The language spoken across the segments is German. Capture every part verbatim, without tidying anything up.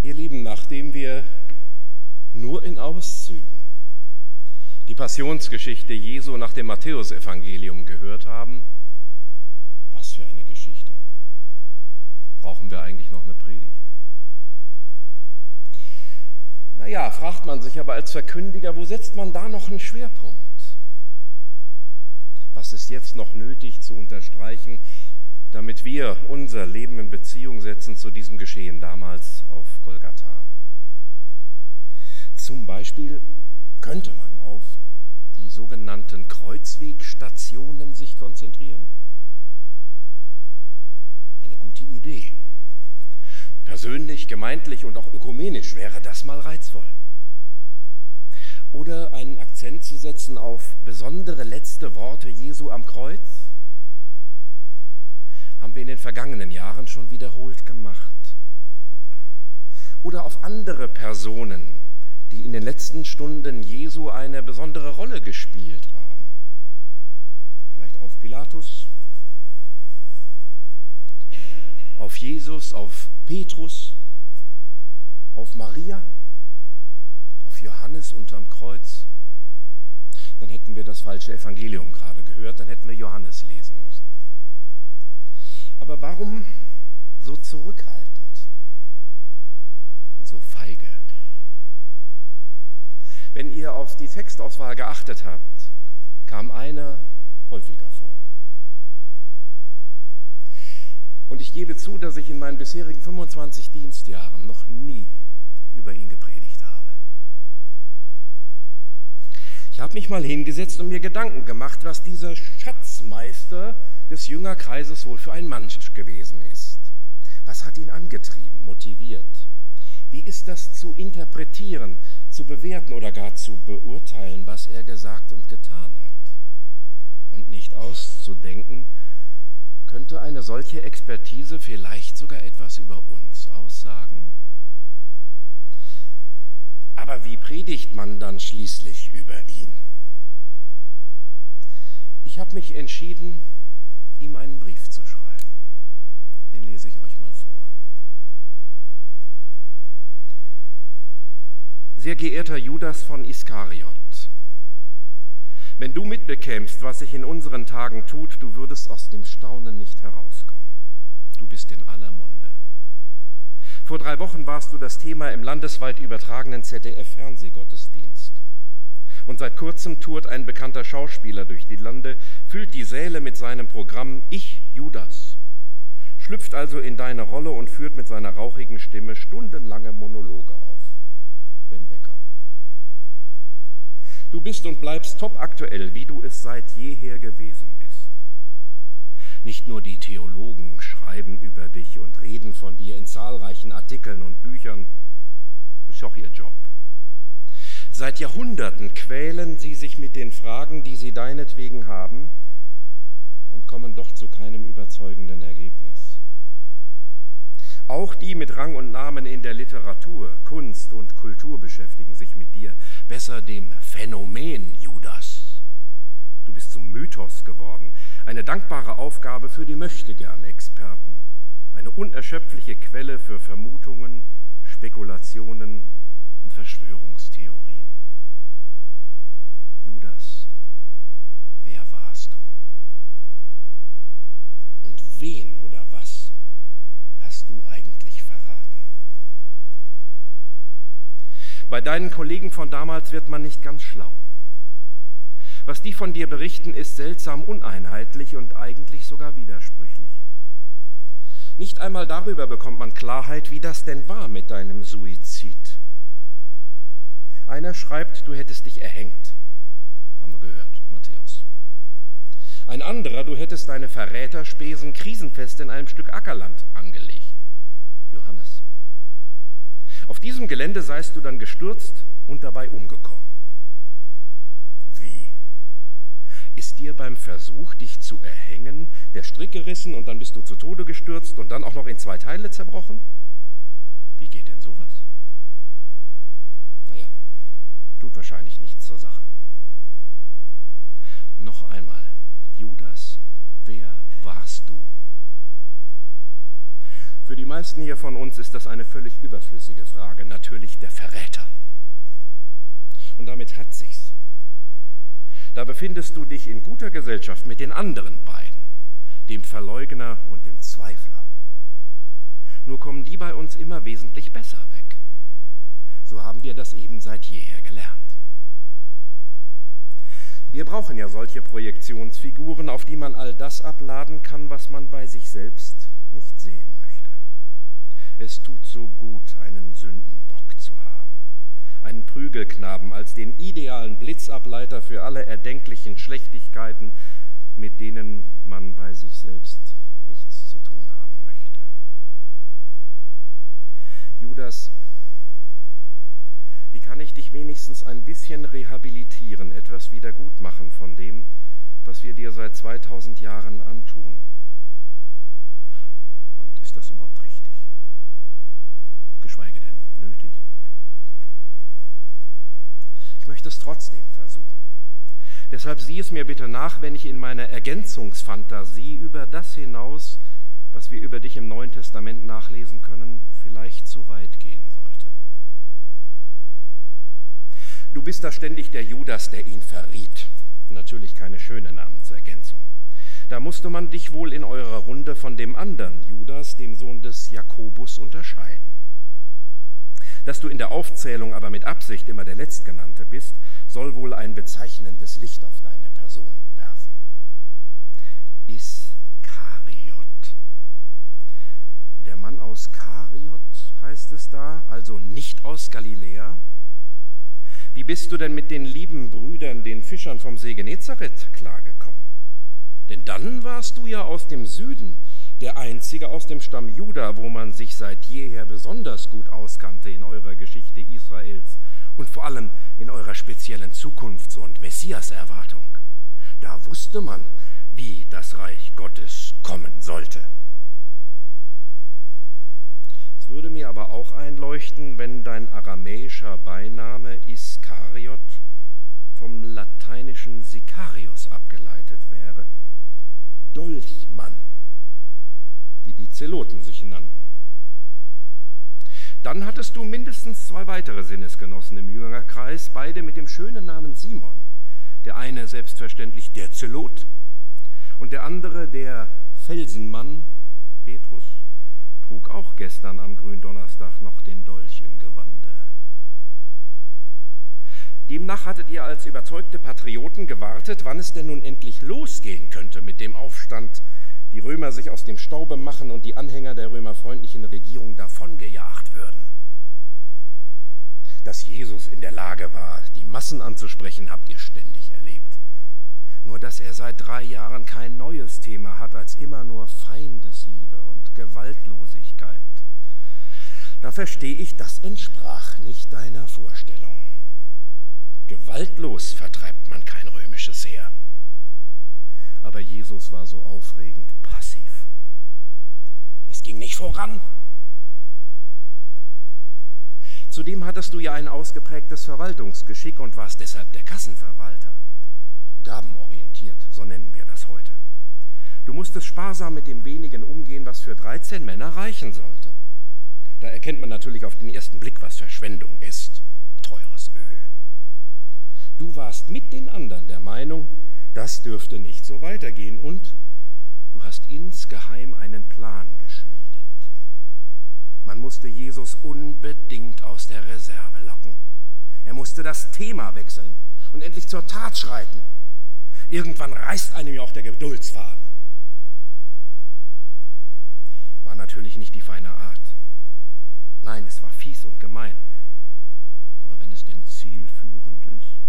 Ihr Lieben, nachdem wir nur in Auszügen die Passionsgeschichte Jesu nach dem Matthäusevangelium gehört haben, was für eine Geschichte, brauchen wir eigentlich noch eine Predigt? Naja, fragt man sich aber als Verkündiger, wo setzt man da noch einen Schwerpunkt? Was ist jetzt noch nötig zu unterstreichen, damit wir unser Leben in Beziehung setzen zu diesem Geschehen damals auf Golgatha? Zum Beispiel könnte man auf die sogenannten Kreuzwegstationen sich konzentrieren. Eine gute Idee. Persönlich, gemeindlich und auch ökumenisch wäre das mal reizvoll. Oder einen Akzent zu setzen auf besondere letzte Worte Jesu am Kreuz. Haben wir in den vergangenen Jahren schon wiederholt gemacht. Oder auf andere Personen, die in den letzten Stunden Jesu eine besondere Rolle gespielt haben. Vielleicht auf Pilatus, auf Jesus, auf Petrus, auf Maria, auf Johannes unterm Kreuz. Dann hätten wir das falsche Evangelium gerade gehört, dann hätten wir Johannes lesen müssen. Aber warum so zurückhaltend und so feige? Wenn ihr auf die Textauswahl geachtet habt, kam einer häufiger vor. Und ich gebe zu, dass ich in meinen bisherigen fünfundzwanzig Dienstjahren noch nie über ihn gepredigt habe. Ich habe mich mal hingesetzt und mir Gedanken gemacht, was dieser Schatzmeister des Jüngerkreises wohl für ein Mann gewesen ist. Was hat ihn angetrieben, motiviert? Wie ist das zu interpretieren, zu bewerten oder gar zu beurteilen, was er gesagt und getan hat? Und nicht auszudenken, könnte eine solche Expertise vielleicht sogar etwas über uns aussagen? Aber wie predigt man dann schließlich über ihn? Ich habe mich entschieden, ihm einen Brief zu schreiben. Den lese ich euch mal vor. Sehr geehrter Judas von Iskariot, wenn du mitbekämst, was sich in unseren Tagen tut, du würdest aus dem Staunen nicht herauskommen. Du bist in aller Munde. Vor drei Wochen warst du das Thema im landesweit übertragenen Z D F-Fernsehgottesdienst. Und seit kurzem tourt ein bekannter Schauspieler durch die Lande, füllt die Säle mit seinem Programm Ich, Judas, schlüpft also in deine Rolle und führt mit seiner rauchigen Stimme stundenlange Monologe auf. Ben Becker. Du bist und bleibst topaktuell, wie du es seit jeher gewesen bist. Nicht nur die Theologen schreiben über dich und reden von dir in zahlreichen Artikeln und Büchern. Ist auch ihr Job. Seit Jahrhunderten quälen sie sich mit den Fragen, die sie deinetwegen haben, und kommen doch zu keinem überzeugenden Ergebnis. Auch die mit Rang und Namen in der Literatur, Kunst und Kultur beschäftigen sich mit dir, besser dem Phänomen Judas. Du bist zum Mythos geworden, eine dankbare Aufgabe für die Möchtegern-Experten, eine unerschöpfliche Quelle für Vermutungen, Spekulationen und Verschwörungstheorien. Judas, wer warst du? Und wen oder was hast du eigentlich verraten? Bei deinen Kollegen von damals wird man nicht ganz schlau. Was die von dir berichten, ist seltsam uneinheitlich und eigentlich sogar widersprüchlich. Nicht einmal darüber bekommt man Klarheit, wie das denn war mit deinem Suizid. Einer schreibt, du hättest dich erhängt. Haben wir gehört, Matthäus. Ein anderer, du hättest deine Verräterspesen krisenfest in einem Stück Ackerland angelegt. Johannes. Auf diesem Gelände seist du dann gestürzt und dabei umgekommen. Wie? Ist dir beim Versuch, dich zu erhängen, der Strick gerissen und dann bist du zu Tode gestürzt und dann auch noch in zwei Teile zerbrochen? Wie geht denn sowas? Naja, tut wahrscheinlich nichts zur Sache. Noch einmal, Judas, wer warst du? Für die meisten hier von uns ist das eine völlig überflüssige Frage, natürlich der Verräter. Und damit hat sich's. Da befindest du dich in guter Gesellschaft mit den anderen beiden, dem Verleugner und dem Zweifler. Nur kommen die bei uns immer wesentlich besser weg. So haben wir das eben seit jeher gelernt. Wir brauchen ja solche Projektionsfiguren, auf die man all das abladen kann, was man bei sich selbst nicht sehen möchte. Es tut so gut, einen Sündenbock zu haben, einen Prügelknaben als den idealen Blitzableiter für alle erdenklichen Schlechtigkeiten, mit denen man bei sich selbst nichts zu tun haben möchte. Judas, wie kann ich dich wenigstens ein bisschen rehabilitieren, etwas wiedergutmachen von dem, was wir dir seit zweitausend Jahren antun? Und ist das überhaupt richtig? Geschweige denn nötig? Ich möchte es trotzdem versuchen. Deshalb sieh es mir bitte nach, wenn ich in meiner Ergänzungsfantasie über das hinaus, was wir über dich im Neuen Testament nachlesen können, vielleicht zu weit gehen sollte. Du bist da ständig der Judas, der ihn verriet. Natürlich keine schöne Namensergänzung. Da musste man dich wohl in eurer Runde von dem anderen Judas, dem Sohn des Jakobus, unterscheiden. Dass du in der Aufzählung aber mit Absicht immer der Letztgenannte bist, soll wohl ein bezeichnendes Licht auf deine Person werfen. Iskariot. Der Mann aus Kariot heißt es da, also nicht aus Galiläa. Wie bist du denn mit den lieben Brüdern, den Fischern vom See Genezareth, klargekommen? Denn dann warst du ja aus dem Süden, der einzige aus dem Stamm Juda, wo man sich seit jeher besonders gut auskannte in eurer Geschichte Israels und vor allem in eurer speziellen Zukunfts- und Messiaserwartung. Da wusste man, wie das Reich Gottes kommen sollte. Es würde mir aber auch einleuchten, wenn dein aramäischer Beiname Iskariot vom lateinischen Sicarius abgeleitet wäre, Dolchmann, wie die Zeloten sich nannten. Dann hattest du mindestens zwei weitere Sinnesgenossen im Jüngerkreis, beide mit dem schönen Namen Simon. Der eine selbstverständlich der Zelot und der andere der Felsenmann, Petrus, trug auch gestern am Gründonnerstag noch den Dolch im Gewande. Demnach hattet ihr als überzeugte Patrioten gewartet, wann es denn nun endlich losgehen könnte mit dem Aufstand, die Römer sich aus dem Staube machen und die Anhänger der römerfreundlichen Regierung davongejagt würden. Dass Jesus in der Lage war, die Massen anzusprechen, habt ihr ständig erlebt. Nur dass er seit drei Jahren kein neues Thema hat als immer nur Feindesliebe und Gewaltlosigkeit. Da verstehe ich, das entsprach nicht deiner Vorstellung. Gewaltlos vertreibt man kein römisches Heer. Aber Jesus war so aufregend passiv. Es ging nicht voran. Zudem hattest du ja ein ausgeprägtes Verwaltungsgeschick und warst deshalb der Kassenverwalter. Gabenorientiert, so nennen wir das heute. Du musstest sparsam mit dem wenigen umgehen, was für dreizehn Männer reichen sollte. Da erkennt man natürlich auf den ersten Blick, was Verschwendung ist. Teures Öl. Du warst mit den anderen der Meinung, das dürfte nicht so weitergehen und du hast insgeheim einen Plan geschmiedet. Man musste Jesus unbedingt aus der Reserve locken. Er musste das Thema wechseln und endlich zur Tat schreiten. Irgendwann reißt einem ja auch der Geduldsfaden. War natürlich nicht die feine Art. Nein, es war fies und gemein. Aber wenn es denn zielführend ist?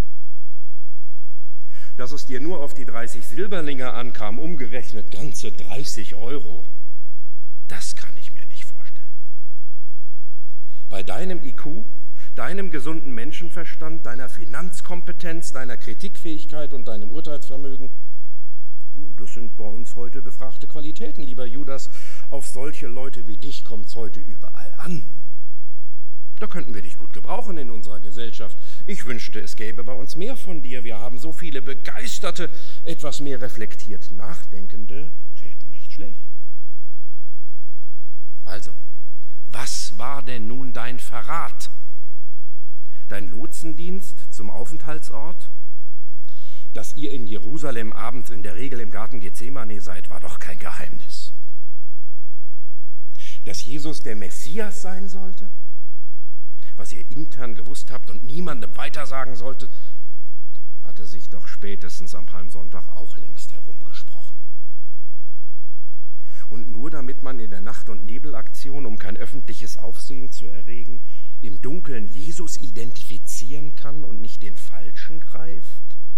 Dass es dir nur auf die dreißig Silberlinge ankam, umgerechnet ganze dreißig Euro, das kann ich mir nicht vorstellen. Bei deinem I Q, deinem gesunden Menschenverstand, deiner Finanzkompetenz, deiner Kritikfähigkeit und deinem Urteilsvermögen, das sind bei uns heute gefragte Qualitäten, lieber Judas. Auf solche Leute wie dich kommt es heute überall an. Da könnten wir dich gut gebrauchen in unserer Gesellschaft. Ich wünschte, es gäbe bei uns mehr von dir. Wir haben so viele begeisterte, etwas mehr reflektiert Nachdenkende, täten nicht schlecht. Also, was war denn nun dein Verrat? Dein Lotsendienst zum Aufenthaltsort? Dass ihr in Jerusalem abends in der Regel im Garten Gethsemane seid, war doch kein Geheimnis. Dass Jesus der Messias sein sollte, was ihr intern gewusst habt und niemandem weitersagen solltet, hatte sich doch spätestens am Palmsonntag auch längst herumgesprochen. Und nur damit man in der Nacht- und Nebelaktion, um kein öffentliches Aufsehen zu erregen, im Dunkeln Jesus identifizieren kann und nicht den Falschen greift?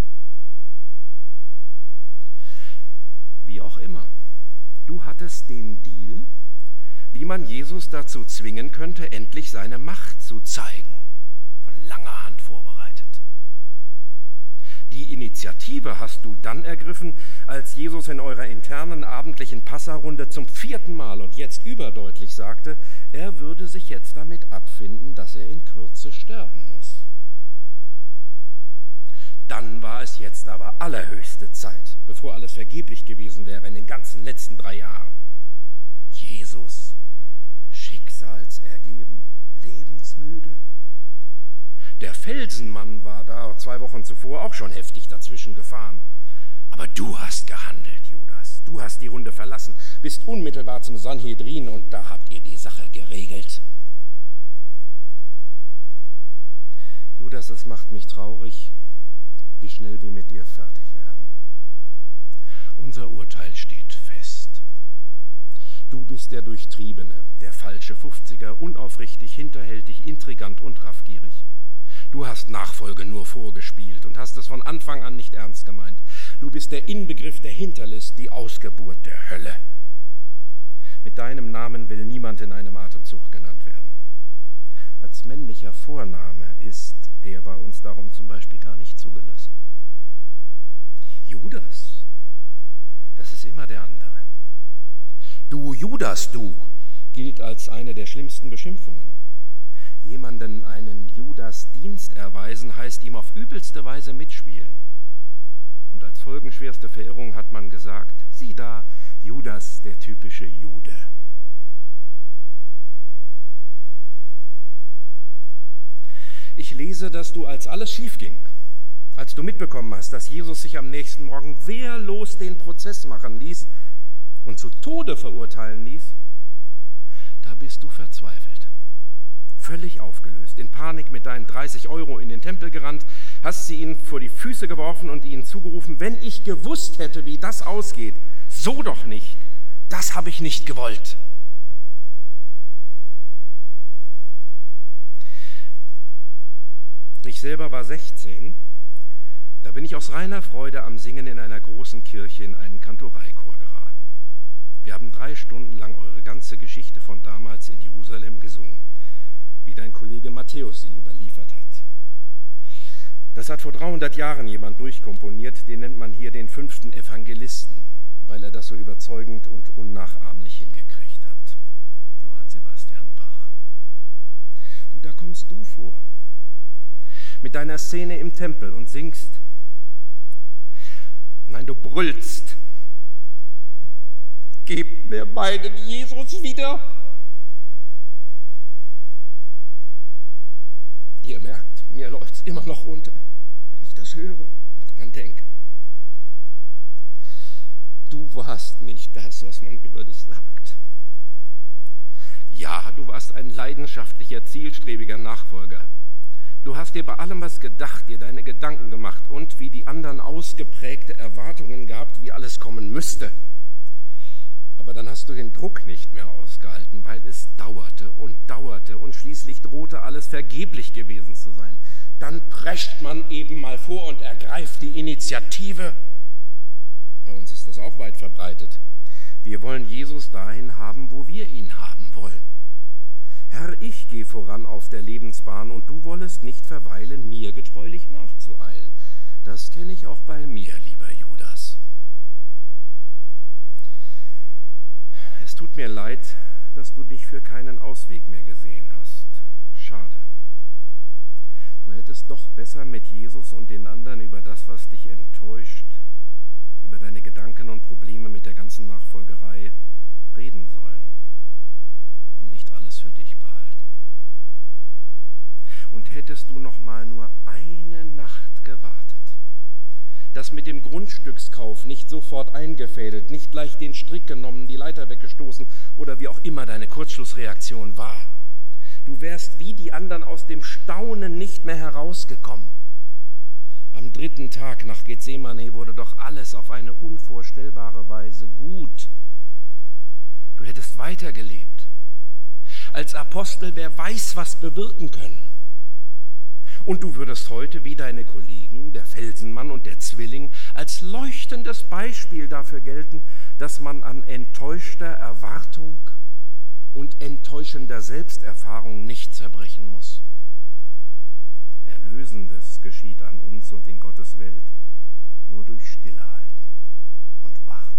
Wie auch immer, du hattest den Deal, wie man Jesus dazu zwingen könnte, endlich seine Macht zu zeigen, von langer Hand vorbereitet. Die Initiative hast du dann ergriffen, als Jesus in eurer internen abendlichen Passarunde zum vierten Mal und jetzt überdeutlich sagte, er würde sich jetzt damit abfinden, dass er in Kürze sterben muss. Dann war es jetzt aber allerhöchste Zeit, bevor alles vergeblich gewesen wäre in den ganzen letzten drei Jahren. Jesus, schicksalsergeben, lebensmüde. Der Felsenmann war da zwei Wochen zuvor auch schon heftig dazwischen gefahren. Aber du hast gehandelt, Judas. Du hast die Runde verlassen, bist unmittelbar zum Sanhedrin und da habt ihr die Sache geregelt. Judas, es macht mich traurig, wie schnell wir mit dir fertig werden. Unser Urteil steht fest. Du bist der Durchtriebene, der falsche Fünfziger, unaufrichtig, hinterhältig, intrigant und raffgierig. Du hast Nachfolge nur vorgespielt und hast es von Anfang an nicht ernst gemeint. Du bist der Inbegriff der Hinterlist, die Ausgeburt der Hölle. Mit deinem Namen will niemand in einem Atemzug genannt werden. Als männlicher Vorname ist der bei uns darum zum Beispiel gar nicht zugelassen. Judas, das ist immer der andere. Du Judas, du, gilt als eine der schlimmsten Beschimpfungen. Jemanden einen Judas-Dienst erweisen, heißt ihm auf übelste Weise mitspielen. Und als folgenschwerste Verirrung hat man gesagt, sieh da, Judas, der typische Jude. Ich lese, dass du, als alles schief ging, als du mitbekommen hast, dass Jesus sich am nächsten Morgen wehrlos den Prozess machen ließ und zu Tode verurteilen ließ, da bist du verzweifelt. Völlig aufgelöst, in Panik mit deinen dreißig Euro in den Tempel gerannt, hast sie ihnen vor die Füße geworfen und ihnen zugerufen, wenn ich gewusst hätte, wie das ausgeht, so doch nicht, das habe ich nicht gewollt. Ich selber war sechzehn, da bin ich aus reiner Freude am Singen in einer großen Kirche in einen Kantoreichor geraten. Wir haben drei Stunden lang eure ganze Geschichte von damals in Jerusalem gesungen, wie dein Kollege Matthäus sie überliefert hat. Das hat vor dreihundert Jahren jemand durchkomponiert, den nennt man hier den fünften Evangelisten, weil er das so überzeugend und unnachahmlich hingekriegt hat. Johann Sebastian Bach. Und da kommst du vor, mit deiner Szene im Tempel und singst. Nein, du brüllst. Gebt mir meinen Jesus wieder. Ihr merkt, mir läuft's immer noch runter, wenn ich das höre und daran denke. Du warst nicht das, was man über dich sagt. Ja, du warst ein leidenschaftlicher, zielstrebiger Nachfolger. Du hast dir bei allem was gedacht, dir deine Gedanken gemacht und wie die anderen ausgeprägte Erwartungen gehabt, wie alles kommen müsste. Aber dann hast du den Druck nicht mehr ausgehalten, weil es dauerte und dauerte und schließlich drohte alles vergeblich gewesen zu sein. Dann prescht man eben mal vor und ergreift die Initiative. Bei uns ist das auch weit verbreitet. Wir wollen Jesus dahin haben, wo wir ihn haben wollen. Herr, ich gehe voran auf der Lebensbahn und du wollest nicht verweilen, mir getreulich nachzueilen. Das kenne ich auch bei mir, lieber Judas. Es tut mir leid, dass du dich für keinen Ausweg mehr gesehen hast. Schade. Du hättest doch besser mit Jesus und den anderen über das, was dich enttäuscht, über deine Gedanken und Probleme mit der ganzen Nachfolgerei reden sollen. für dich behalten. Und hättest du noch mal nur eine Nacht gewartet, das mit dem Grundstückskauf nicht sofort eingefädelt, nicht gleich den Strick genommen, die Leiter weggestoßen oder wie auch immer deine Kurzschlussreaktion war, du wärst wie die anderen aus dem Staunen nicht mehr herausgekommen. Am dritten Tag nach Gethsemane wurde doch alles auf eine unvorstellbare Weise gut. Du hättest weitergelebt. Als Apostel, wer weiß, was bewirken können. Und du würdest heute wie deine Kollegen, der Felsenmann und der Zwilling, als leuchtendes Beispiel dafür gelten, dass man an enttäuschter Erwartung und enttäuschender Selbsterfahrung nicht zerbrechen muss. Erlösendes geschieht an uns und in Gottes Welt nur durch Stillehalten und Warten.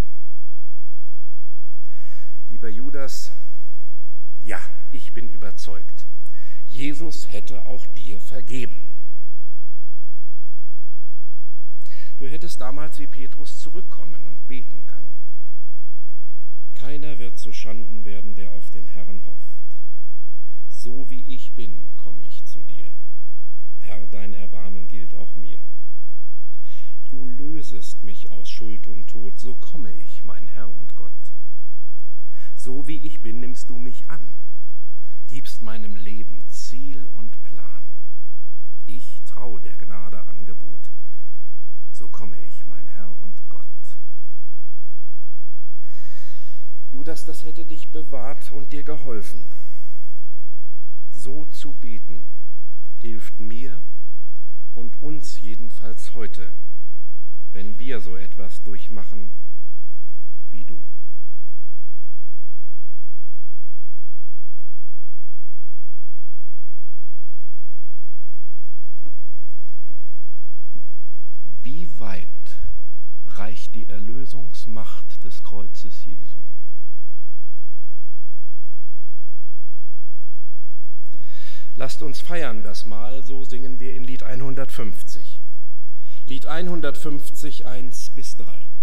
Lieber Judas, ja, ich bin überzeugt, Jesus hätte auch dir vergeben. Du hättest damals wie Petrus zurückkommen und beten können. Keiner wird zu Schanden werden, der auf den Herrn hofft. So wie ich bin, komme ich zu dir. Herr, dein Erbarmen gilt auch mir. Du lösest mich aus Schuld und Tod, so komme ich, mein Herr und Gott. So wie ich bin, nimmst du mich an, gibst meinem Leben Ziel und Plan. Ich trau der Gnade Angebot, so komme ich, mein Herr und Gott. Judas, das hätte dich bewahrt und dir geholfen. So zu beten hilft mir und uns jedenfalls heute, wenn wir so etwas durchmachen wie du. Wie weit reicht die Erlösungsmacht des Kreuzes Jesu? Lasst uns feiern das Mahl, so singen wir in Lied hundertfünfzig. Lied hundertfünfzig, eins bis drei.